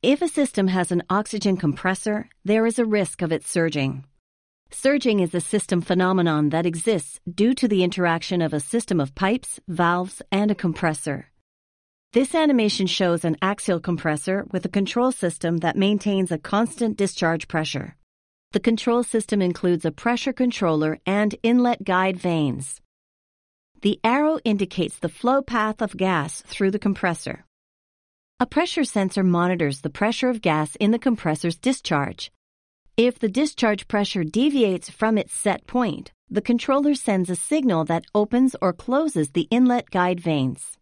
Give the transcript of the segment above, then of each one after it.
If a system has an oxygen compressor, there is a risk of it surging. Surging is a system phenomenon that exists due to the interaction of a system of pipes, valves, and a compressor. This animation shows an axial compressor with a control system that maintains a constant discharge pressure. The control system includes a pressure controller and inlet guide vanes. The arrow indicates the flow path of gas through the compressor. A pressure sensor monitors the pressure of gas in the compressor's discharge. If the discharge pressure deviates from its set point, the controller sends a signal that opens or closes the inlet guide vanes.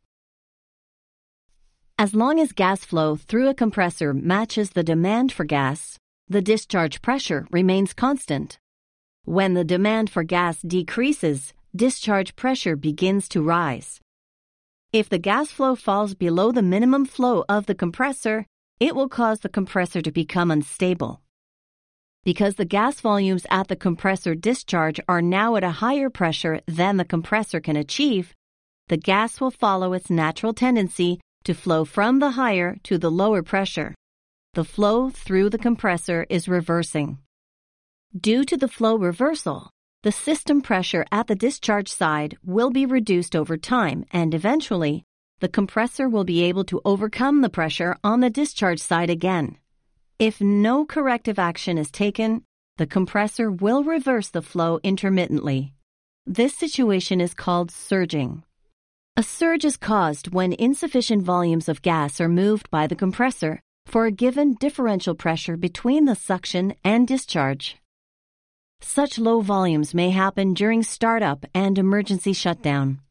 As long as gas flow through a compressor matches the demand for gas, the discharge pressure remains constant. When the demand for gas decreases, discharge pressure begins to rise. If the gas flow falls below the minimum flow of the compressor, it will cause the compressor to become unstable. Because the gas volumes at the compressor discharge are now at a higher pressure than the compressor can achieve, the gas will follow its natural tendency to flow from the higher to the lower pressure. The flow through the compressor is reversing. Due to the flow reversal, the system pressure at the discharge side will be reduced over time, and eventually, the compressor will be able to overcome the pressure on the discharge side again. If no corrective action is taken, the compressor will reverse the flow intermittently. This situation is called surging. A surge is caused when insufficient volumes of gas are moved by the compressor for a given differential pressure between the suction and discharge. Such low volumes may happen during startup and emergency shutdown.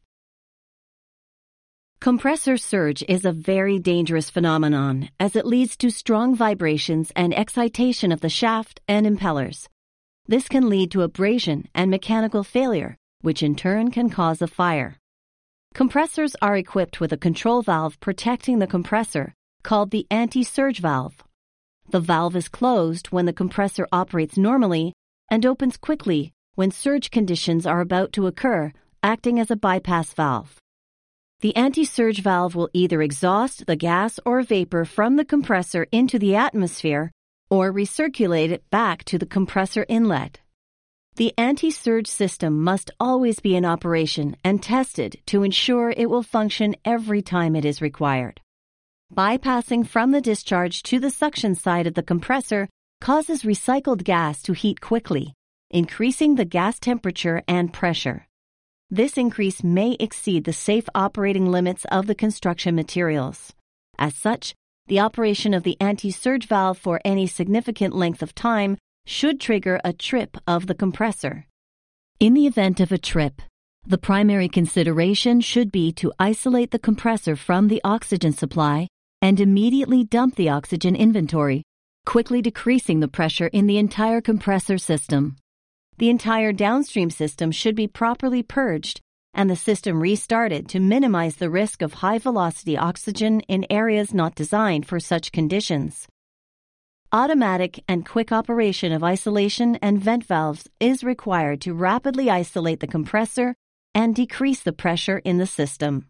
Compressor surge is a very dangerous phenomenon as it leads to strong vibrations and excitation of the shaft and impellers. This can lead to abrasion and mechanical failure, which in turn can cause a fire. Compressors are equipped with a control valve protecting the compressor, called the anti-surge valve. The valve is closed when the compressor operates normally and opens quickly when surge conditions are about to occur, acting as a bypass valve. The anti-surge valve will either exhaust the gas or vapor from the compressor into the atmosphere or recirculate it back to the compressor inlet. The anti-surge system must always be in operation and tested to ensure it will function every time it is required. Bypassing from the discharge to the suction side of the compressor causes recycled gas to heat quickly, increasing the gas temperature and pressure. This increase may exceed the safe operating limits of the construction materials. As such, the operation of the anti-surge valve for any significant length of time should trigger a trip of the compressor. In the event of a trip, the primary consideration should be to isolate the compressor from the oxygen supply and immediately dump the oxygen inventory, quickly decreasing the pressure in the entire compressor system. The entire downstream system should be properly purged and the system restarted to minimize the risk of high-velocity oxygen in areas not designed for such conditions. Automatic and quick operation of isolation and vent valves is required to rapidly isolate the compressor and decrease the pressure in the system.